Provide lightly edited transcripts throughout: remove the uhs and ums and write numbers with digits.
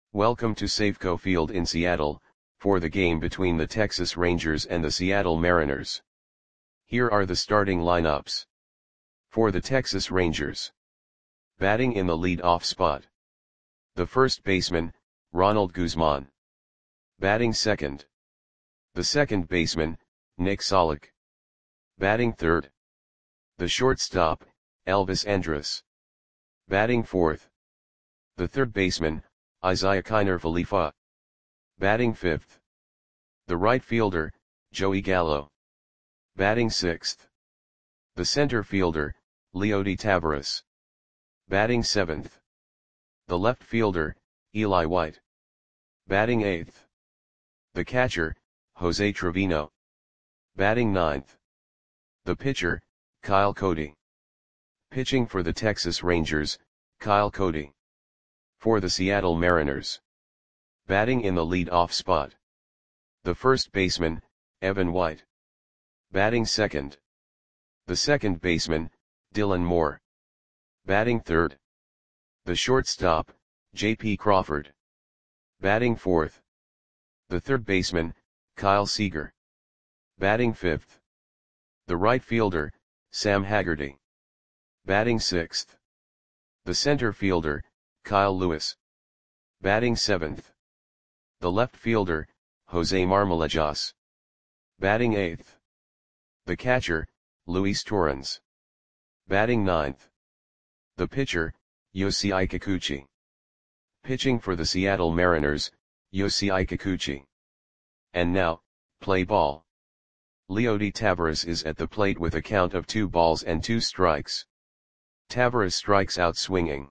Welcome to Safeco Field in Seattle, for the game between the Texas Rangers and the Seattle Mariners. Here are the starting lineups. For the Texas Rangers. Batting in the lead-off spot. The first baseman, Ronald Guzman. Batting second. The second baseman, Nick Solak. Batting third. The shortstop, Elvis Andrus. Batting fourth. The third baseman, Isiah Kiner-Falefa. Batting fifth. The right fielder, Joey Gallo. Batting sixth. The center fielder, Leody Taveras. Batting seventh. The left fielder, Eli White. Batting eighth. The catcher, Jose Trevino. Batting ninth. The pitcher, Kyle Cody. Pitching for the Texas Rangers, Kyle Cody. For the Seattle Mariners. Batting in the lead-off spot. The first baseman, Evan White. Batting second. The second baseman, Dylan Moore. Batting third. The shortstop, J.P. Crawford. Batting fourth. The third baseman, Kyle Seager. Batting fifth. The right fielder, Sam Haggerty. Batting sixth. The center fielder, Kyle Lewis. Batting seventh. The left fielder, Jose Marmolejas. Batting eighth. The catcher, Luis Torrens. Batting ninth. The pitcher, Yosei Kikuchi. Pitching for the Seattle Mariners, Yosei Kikuchi. And now, play ball. Leody Taveras is at the plate with a count of 2 balls and 2 strikes. Taveras strikes out swinging.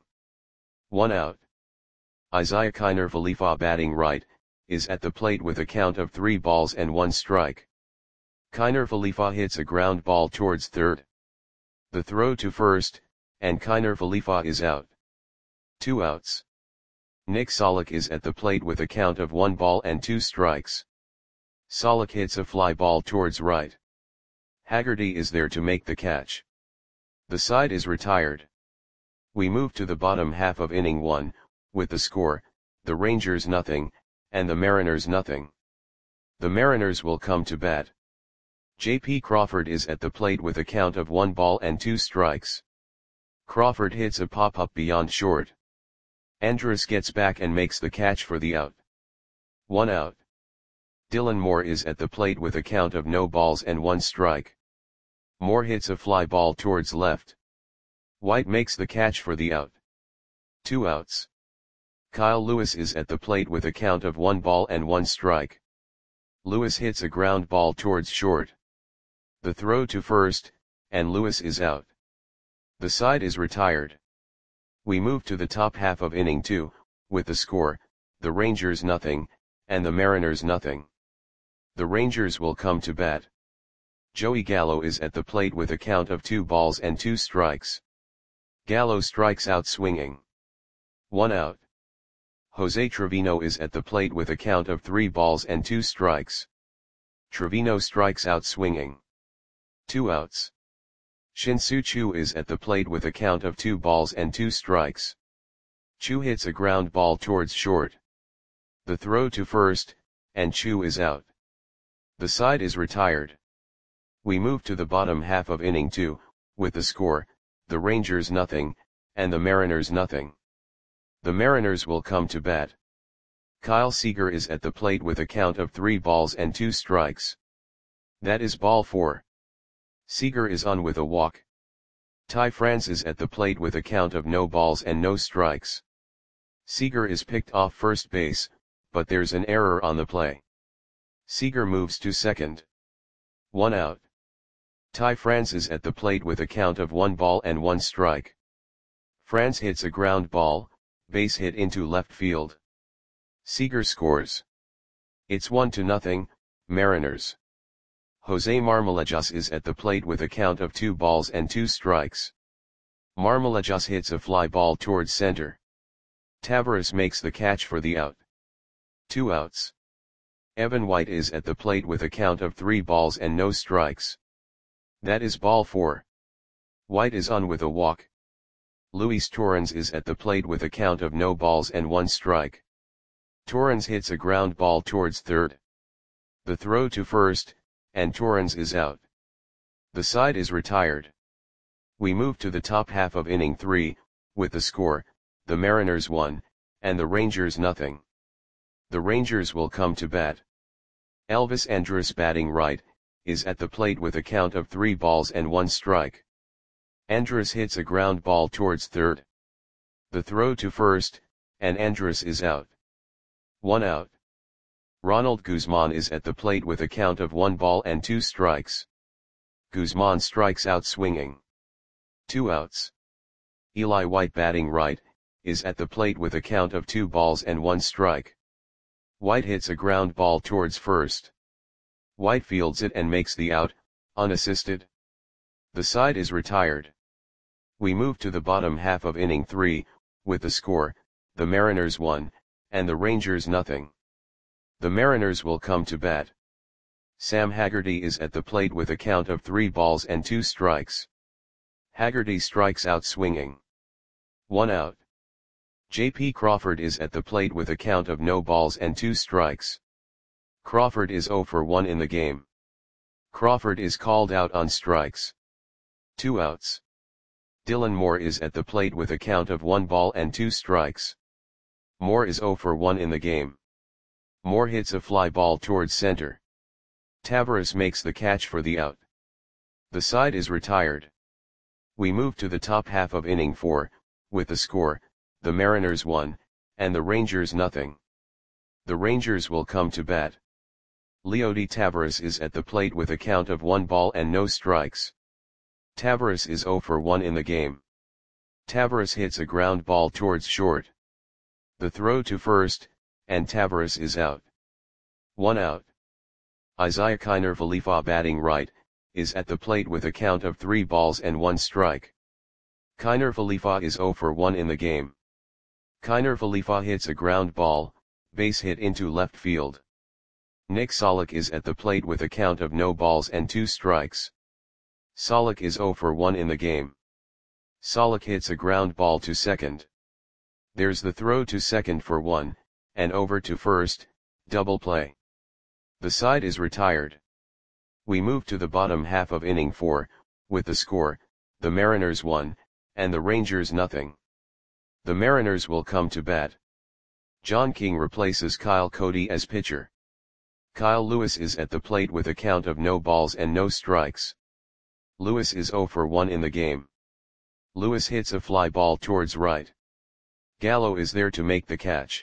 1 out. Isiah Kiner-Falefa, batting right, is at the plate with a count of 3 balls and 1 strike. Kiner-Falefa hits a ground ball towards third. The throw to first, and Kiner-Falefa is out. 2 outs. Nick Solak is at the plate with a count of 1 ball and 2 strikes. Solak hits a fly ball towards right. Haggerty is there to make the catch. The side is retired. We move to the bottom half of inning 1, with the score, the Rangers 0, and the Mariners 0. The Mariners will come to bat. J.P. Crawford is at the plate with a count of 1 ball and 2 strikes. Crawford hits a pop-up beyond short. Andrus gets back and makes the catch for the out. 1 out. Dylan Moore is at the plate with a count of no balls and 1 strike. Moore hits a fly ball towards left. White makes the catch for the out. 2 outs. Kyle Lewis is at the plate with a count of 1 ball and 1 strike. Lewis hits a ground ball towards short. The throw to first, and Lewis is out. The side is retired. We move to the top half of inning 2, with the score, the Rangers 0, and the Mariners 0. The Rangers will come to bat. Joey Gallo is at the plate with a count of 2 balls and 2 strikes. Gallo strikes out swinging. 1 out. Jose Trevino is at the plate with a count of 3 balls and 2 strikes. Trevino strikes out swinging. 2 outs. Shin-Soo Choo is at the plate with a count of 2 balls and 2 strikes. Choo hits a ground ball towards short. The throw to first, and Choo is out. The side is retired. We move to the bottom half of inning 2, with the score, the Rangers 0, and the Mariners 0. The Mariners will come to bat. Kyle Seager is at the plate with a count of 3 balls and 2 strikes. That is ball 4. Seager is on with a walk. Ty France is at the plate with a count of no balls and no strikes. Seager is picked off first base, but there's an error on the play. Seager moves to second. 1 out. Ty France is at the plate with a count of 1 ball and 1 strike. France hits a ground ball, base hit into left field. Seager scores. It's 1-0, Mariners. Jose Marmolejas is at the plate with a count of 2 balls and 2 strikes. Marmolejas hits a fly ball towards center. Taveras makes the catch for the out. 2 outs. Evan White is at the plate with a count of 3 balls and no strikes. That is ball 4. White is on with a walk. Luis Torrens is at the plate with a count of no balls and 1 strike. Torrens hits a ground ball towards third. The throw to first, and Torrens is out. The side is retired. We move to the top half of inning 3, with the score, the Mariners 1, and the Rangers nothing. The Rangers will come to bat. Elvis Andrus batting right, is at the plate with a count of 3 balls and 1 strike. Andrus hits a ground ball towards third. The throw to first, and Andrus is out. 1 out. Ronald Guzman is at the plate with a count of 1 ball and 2 strikes. Guzman strikes out swinging. 2 outs. Eli White batting right, is at the plate with a count of 2 balls and 1 strike. White hits a ground ball towards first. White fields it and makes the out, unassisted. The side is retired. We move to the bottom half of inning 3, with the score, the Mariners 1, and the Rangers nothing. The Mariners will come to bat. Sam Haggerty is at the plate with a count of 3 balls and 2 strikes. Haggerty strikes out swinging. 1 out. J.P. Crawford is at the plate with a count of no balls and 2 strikes. Crawford is 0 for 1 in the game. Crawford is called out on strikes. 2 outs. Dylan Moore is at the plate with a count of 1 ball and 2 strikes. Moore is 0 for 1 in the game. Moore hits a fly ball towards center. Taveras makes the catch for the out. The side is retired. We move to the top half of inning 4, with the score, the Mariners 1, and the Rangers nothing. The Rangers will come to bat. Leody Taveras is at the plate with a count of 1 ball and no strikes. Taveras is 0 for 1 in the game. Taveras hits a ground ball towards short. The throw to first, and Taveras is out. 1 out. Isaiah Kiner Falefa batting right, is at the plate with a count of 3 balls and 1 strike. Kiner Falefa is 0 for 1 in the game. Kiner Falefa hits a ground ball, base hit into left field. Nick Solak is at the plate with a count of no balls and 2 strikes. Solak is 0 for 1 in the game. Solak hits a ground ball to second. There's the throw to second for 1, and over to first, double play. The side is retired. We move to the bottom half of inning 4, with the score, the Mariners 1, and the Rangers nothing. The Mariners will come to bat. John King replaces Kyle Cody as pitcher. Kyle Lewis is at the plate with a count of no balls and no strikes. Lewis is 0 for 1 in the game. Lewis hits a fly ball towards right. Gallo is there to make the catch.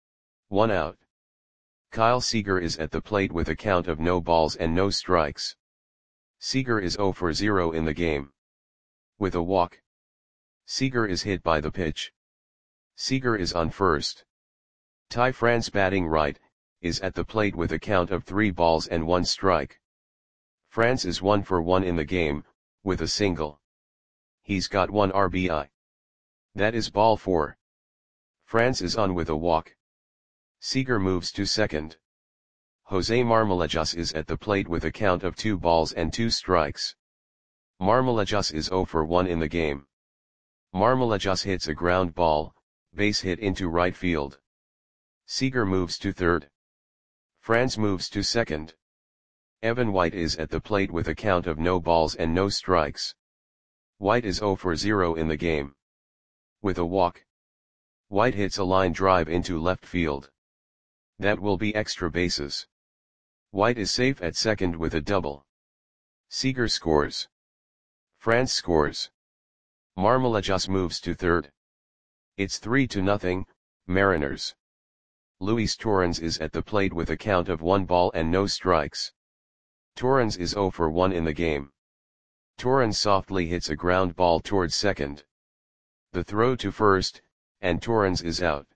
1 out. Kyle Seager is at the plate with a count of no balls and no strikes. Seager is 0 for 0 in the game. With a walk. Seager is hit by the pitch. Seager is on first. Ty France batting right, is at the plate with a count of 3 balls and 1 strike. France is 1 for 1 in the game, with a single. He's got 1 RBI. That is ball 4. France is on with a walk. Seager moves to second. Jose Marmolejas is at the plate with a count of 2 balls and 2 strikes. Marmolejas is 0 for 1 in the game. Marmolejas hits a ground ball, base hit into right field. Seager moves to third. France moves to second. Evan White is at the plate with a count of no balls and no strikes. White is 0 for 0 in the game. With a walk. White hits a line drive into left field. That will be extra bases. White is safe at second with a double. Seager scores. France scores. Marmolejas moves to third. It's 3-0, Mariners. Luis Torrens is at the plate with a count of 1 ball and no strikes. Torrens is 0 for 1 in the game. Torrens softly hits a ground ball towards second. The throw to first, and Torrens is out.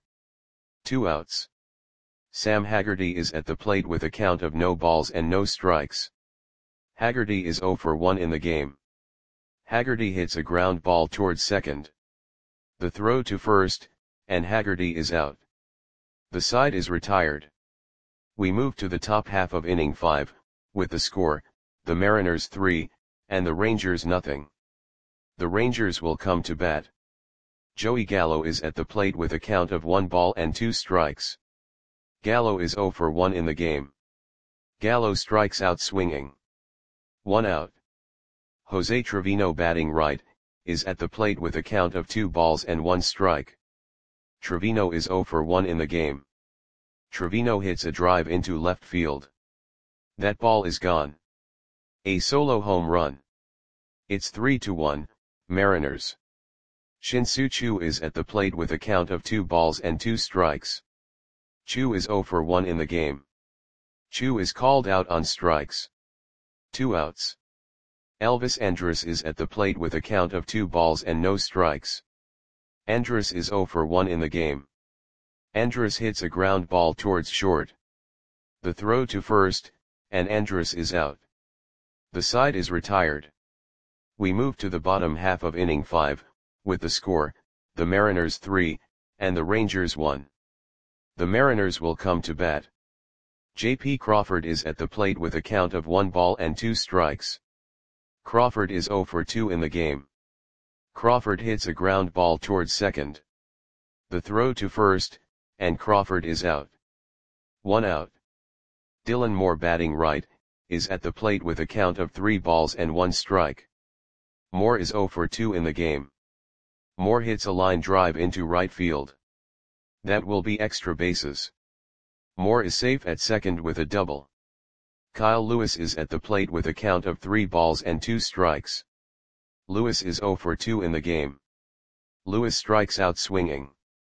2 outs. Sam Haggerty is at the plate with a count of no balls and no strikes. Haggerty is 0 for 1 in the game. Haggerty hits a ground ball towards second. The throw to first, and Haggerty is out. The side is retired. We move to the top half of inning 5, with the score, the Mariners 3, and the Rangers nothing. The Rangers will come to bat. Joey Gallo is at the plate with a count of 1 ball and 2 strikes. Gallo is 0 for 1 in the game. Gallo strikes out swinging. 1 out. Jose Trevino batting right, is at the plate with a count of 2 balls and 1 strike. Trevino is 0 for 1 in the game. Trevino hits a drive into left field. That ball is gone. A solo home run. It's 3-1, Mariners. Shin-Soo Choo is at the plate with a count of 2 balls and 2 strikes. Choo is 0 for 1 in the game. Choo is called out on strikes. 2 outs. Elvis Andrus is at the plate with a count of 2 balls and no strikes. Andrus is 0 for 1 in the game. Andrus hits a ground ball towards short. The throw to first, and Andrus is out. The side is retired. We move to the bottom half of inning 5, with the score, the Mariners 3, and the Rangers 1. The Mariners will come to bat. J.P. Crawford is at the plate with a count of 1 ball and 2 strikes. Crawford is 0 for 2 in the game. Crawford hits a ground ball towards second. The throw to first, and Crawford is out. 1 out. Dylan Moore batting right, is at the plate with a count of 3 balls and 1 strike. Moore is 0 for 2 in the game. Moore hits a line drive into right field. That will be extra bases. Moore is safe at second with a double. Kyle Lewis is at the plate with a count of 3 balls and 2 strikes. Lewis is 0 for 2 in the game. Lewis strikes out swinging.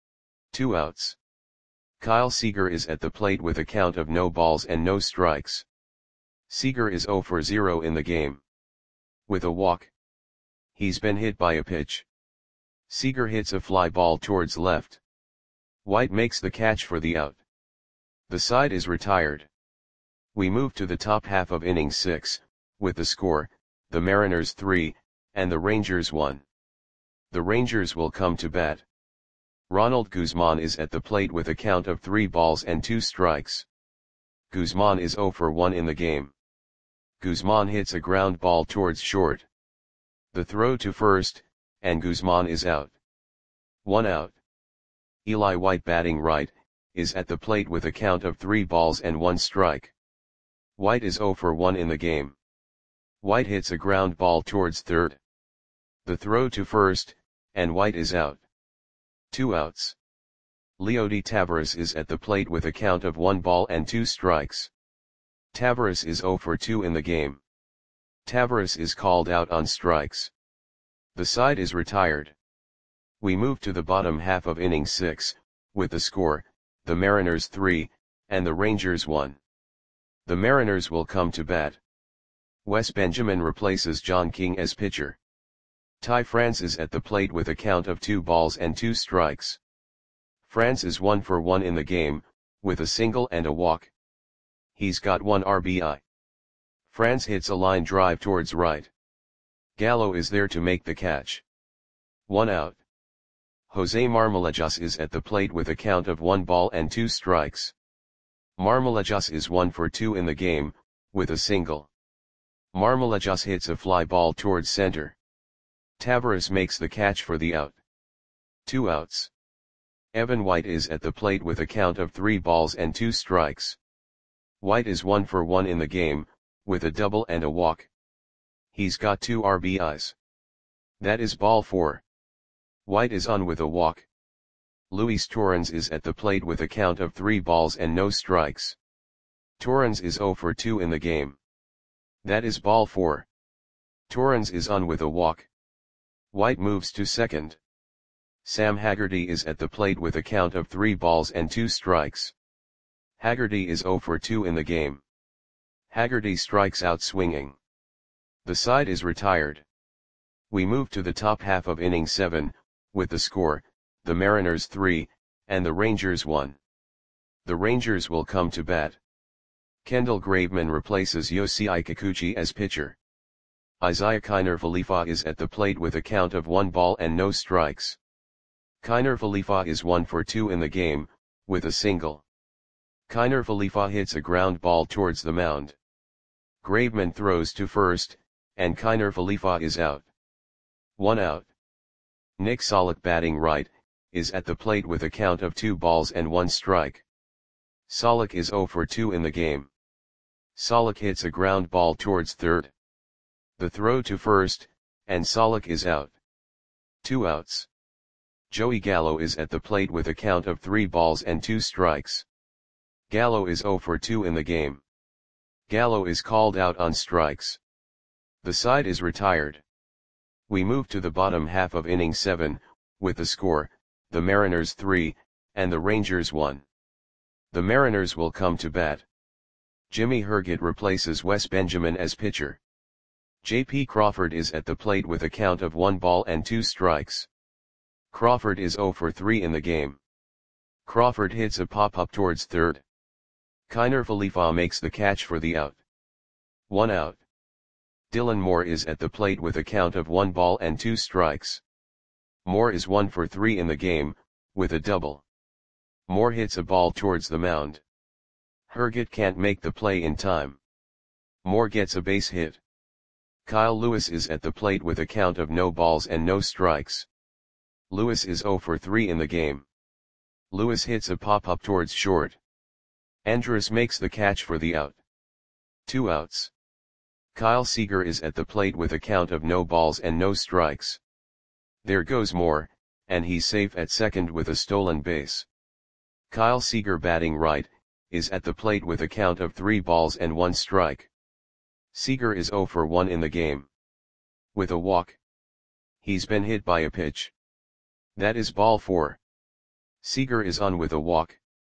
2 outs. Kyle Seager is at the plate with a count of no balls and no strikes. Seager is 0 for 0 in the game. With a walk. He's been hit by a pitch. Seager hits a fly ball towards left. White makes the catch for the out. The side is retired. We move to the top half of inning 6, with the score, the Mariners 3, and the Rangers 1. The Rangers will come to bat. Ronald Guzman is at the plate with a count of 3 balls and 2 strikes. Guzman is 0 for 1 in the game. Guzman hits a ground ball towards short. The throw to first, and Guzman is out. 1 out. Eli White batting right, is at the plate with a count of 3 balls and 1 strike. White is 0 for 1 in the game. White hits a ground ball towards third. The throw to first, and White is out. 2 outs. Leody Taveras is at the plate with a count of 1 ball and 2 strikes. Taveras is 0 for 2 in the game. Taveras is called out on strikes. The side is retired. We move to the bottom half of inning 6, with the score, the Mariners 3, and the Rangers 1. The Mariners will come to bat. Wes Benjamin replaces John King as pitcher. Ty France is at the plate with a count of 2 balls and 2 strikes. France is 1 for 1 in the game, with a single and a walk. He's got 1 RBI. France hits a line drive towards right. Gallo is there to make the catch. 1 out. Jose Marmolejas is at the plate with a count of 1 ball and 2 strikes. Marmolejas is 1 for 2 in the game, with a single. Marmolejas hits a fly ball towards center. Taveras makes the catch for the out. 2 outs. Evan White is at the plate with a count of 3 balls and 2 strikes. White is 1 for 1 in the game, with a double and a walk. He's got 2 RBIs. That is ball 4. White is on with a walk. Luis Torrens is at the plate with a count of 3 balls and no strikes. Torrens is 0 for 2 in the game. That is ball 4. Torrens is on with a walk. White moves to second. Sam Haggerty is at the plate with a count of 3 balls and 2 strikes. Haggerty is 0 for 2 in the game. Haggerty strikes out swinging. The side is retired. We move to the top half of inning 7, with the score, the Mariners 3, and the Rangers 1. The Rangers will come to bat. Kendall Graveman replaces Yosei Kikuchi as pitcher. Isaiah Kiner Falefa is at the plate with a count of 1 ball and no strikes. Kiner Falefa is 1 for 2 in the game, with a single. Kiner Falefa hits a ground ball towards the mound. Graveman throws to first, and Kiner Falefa is out. 1 out. Nick Solak batting right, is at the plate with a count of 2 balls and 1 strike. Solak is 0 for 2 in the game. Solak hits a ground ball towards third. The throw to first, and Solak is out. 2 outs. Joey Gallo is at the plate with a count of 3 balls and 2 strikes. Gallo is 0 for 2 in the game. Gallo is called out on strikes. The side is retired. We move to the bottom half of inning 7, with the score, the Mariners 3, and the Rangers 1. The Mariners will come to bat. Jimmy Herget replaces Wes Benjamin as pitcher. J.P. Crawford is at the plate with a count of 1 ball and 2 strikes. Crawford is 0 for 3 in the game. Crawford hits a pop-up towards third. Kiner Falefa makes the catch for the out. 1 out. Dylan Moore is at the plate with a count of 1 ball and 2 strikes. Moore is 1 for 3 in the game, with a double. Moore hits a ball towards the mound. Herget can't make the play in time. Moore gets a base hit. Kyle Lewis is at the plate with a count of no balls and no strikes. Lewis is 0 for 3 in the game. Lewis hits a pop-up towards short. Andrus makes the catch for the out. 2 outs. Kyle Seager is at the plate with a count of no balls and no strikes. There goes Moore, and he's safe at second with a stolen base. Kyle Seager, batting right, is at the plate with a count of 3 balls and 1 strike. Seager is 0 for 1 in the game. With a walk. He's been hit by a pitch. That is ball 4. Seager is on with a walk.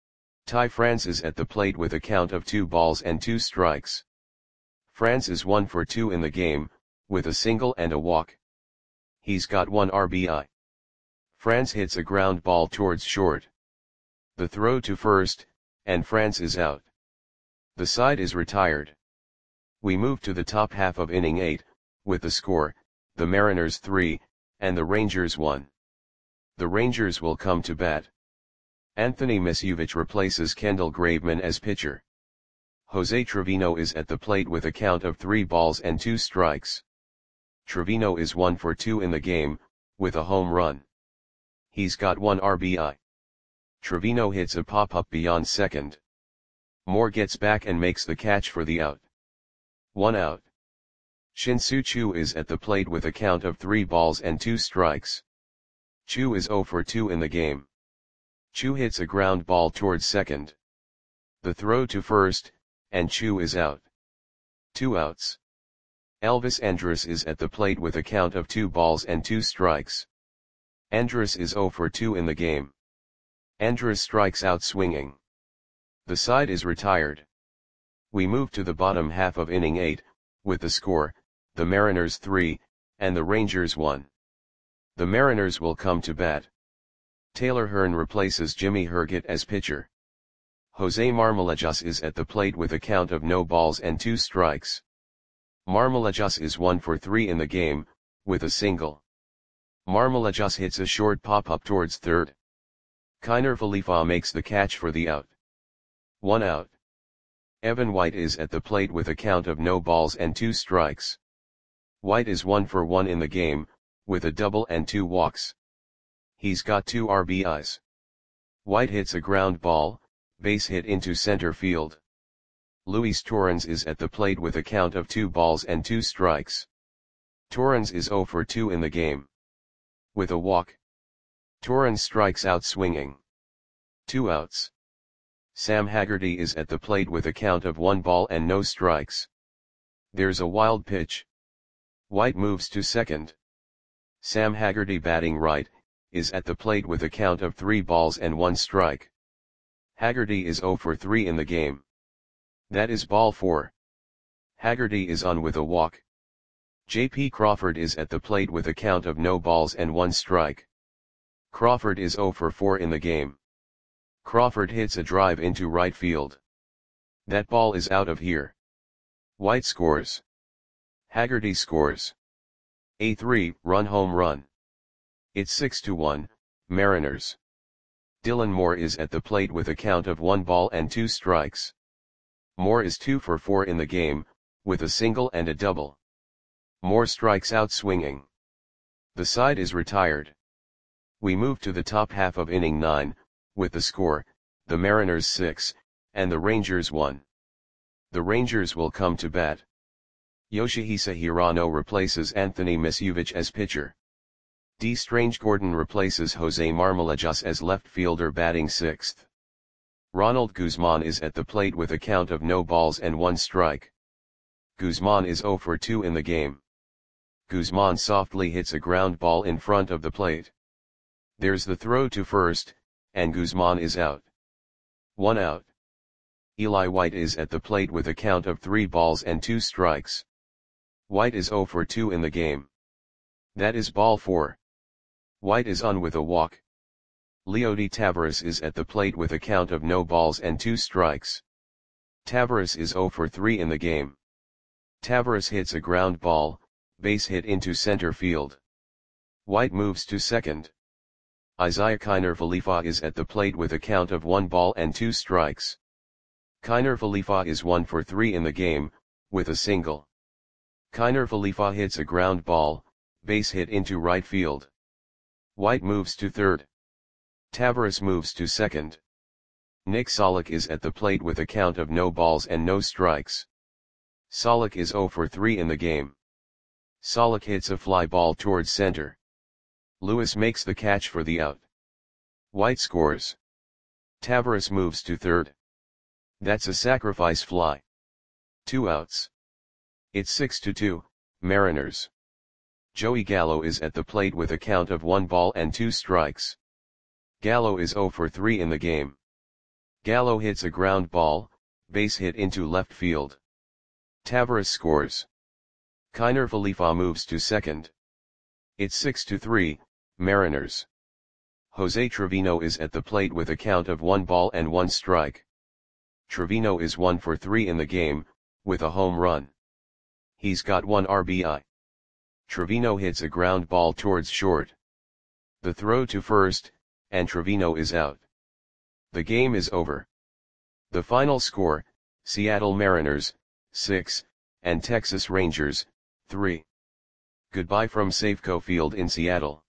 Ty France is at the plate with a count of 2 balls and 2 strikes. France is 1 for 2 in the game, with a single and a walk. He's got 1 RBI. France hits a ground ball towards short. The throw to first, and France is out. The side is retired. We move to the top half of inning 8, with the score, the Mariners 3, and the Rangers 1. The Rangers will come to bat. Anthony Misiewicz replaces Kendall Graveman as pitcher. Jose Trevino is at the plate with a count of 3 balls and 2 strikes. Trevino is 1 for 2 in the game, with a home run. He's got 1 RBI. Trevino hits a pop-up beyond second. Moore gets back and makes the catch for the out. 1 out. Shin-Soo Choo is at the plate with a count of 3 balls and 2 strikes. Choo is 0 for 2 in the game. Choo hits a ground ball towards second. The throw to first, and Choo is out. 2 outs. Elvis Andrus is at the plate with a count of 2 balls and 2 strikes. Andrus is 0 for 2 in the game. Andrus strikes out swinging. The side is retired. We move to the bottom half of inning 8, with the score, the Mariners 3, and the Rangers 1. The Mariners will come to bat. Taylor Hearn replaces Jimmy Herget as pitcher. Jose Marmolejas is at the plate with a count of no balls and 2 strikes. Marmolejas is 1 for 3 in the game, with a single. Marmolejas hits a short pop-up towards third. Kiner Falefa makes the catch for the out. 1 out. Evan White is at the plate with a count of no balls and 2 strikes. White is 1 for 1 in the game, with a double and 2 walks. He's got 2 RBIs. White hits a ground ball, base hit into center field. Luis Torrens is at the plate with a count of 2 balls and 2 strikes. Torrens is 0 for 2 in the game. With a walk. Torrens strikes out swinging. 2 outs. Sam Haggerty is at the plate with a count of 1 ball and no strikes. There's a wild pitch. White moves to second. Sam Haggerty, batting right, is at the plate with a count of 3 balls and 1 strike. Haggerty is 0 for 3 in the game. That is ball 4. Haggerty is on with a walk. J.P. Crawford is at the plate with a count of no balls and 1 strike. Crawford is 0 for 4 in the game. Crawford hits a drive into right field. That ball is out of here. White scores. Haggerty scores. A 3-run home run. It's 6-1, Mariners. Dylan Moore is at the plate with a count of 1 ball and 2 strikes. Moore is 2 for 4 in the game, with a single and a double. Moore strikes out swinging. The side is retired. We move to the top half of inning 9, with the score, the Mariners 6, and the Rangers won. The Rangers will come to bat. Yoshihisa Hirano replaces Anthony Misiewicz as pitcher. D. Strange Gordon replaces Jose Marmolejas as left fielder batting sixth. Ronald Guzman is at the plate with a count of no balls and 1 strike. Guzman is 0 for 2 in the game. Guzman softly hits a ground ball in front of the plate. There's the throw to first, and Guzman is out. 1 out. Eli White is at the plate with a count of 3 balls and 2 strikes. White is 0 for 2 in the game. That is ball 4. White is on with a walk. Leody Taveras is at the plate with a count of no balls and 2 strikes. Taveras is 0 for 3 in the game. Taveras hits a ground ball, base hit into center field. White moves to second. Isiah Kiner Falefa is at the plate with a count of 1 ball and 2 strikes. Kiner Falefa is 1 for 3 in the game, with a single. Kiner Falefa hits a ground ball, base hit into right field. White moves to third. Taveras moves to second. Nick Solak is at the plate with a count of no balls and no strikes. Solak is 0 for 3 in the game. Solak hits a fly ball towards center. Lewis makes the catch for the out. White scores. Taveras moves to third. That's a sacrifice fly. 2 outs. It's 6-2, Mariners. Joey Gallo is at the plate with a count of 1 ball and 2 strikes. Gallo is 0 for 3 in the game. Gallo hits a ground ball, base hit into left field. Taveras scores. Kiner Falefa moves to second. It's 6-3, Mariners. Jose Trevino is at the plate with a count of 1 ball and 1 strike. Trevino is 1 for 3 in the game, with a home run. He's got 1 RBI. Trevino hits a ground ball towards short. The throw to first, and Trevino is out. The game is over. The final score, Seattle Mariners, 6, and Texas Rangers, 3. Goodbye from Safeco Field in Seattle.